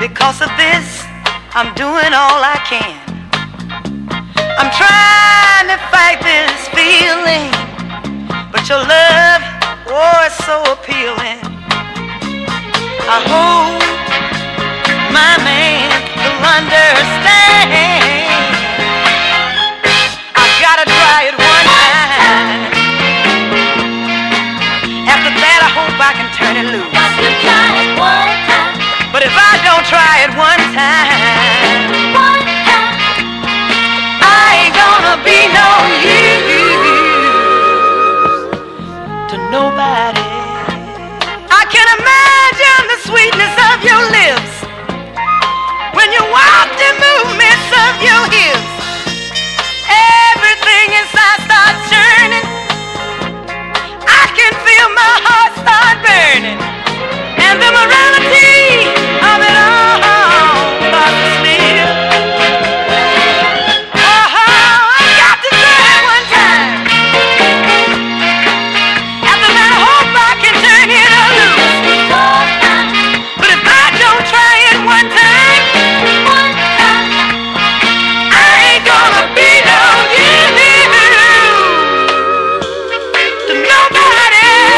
Because of this, I'm doing all I can. I'm trying to fight this feeling, but your love, oh, it's so appealing. I hope my man will understand. I gotta try it one time. After that, I hope I can turn it loose. Got to try it one time. But if I don't try it one time, I ain't gonna be no use to nobody.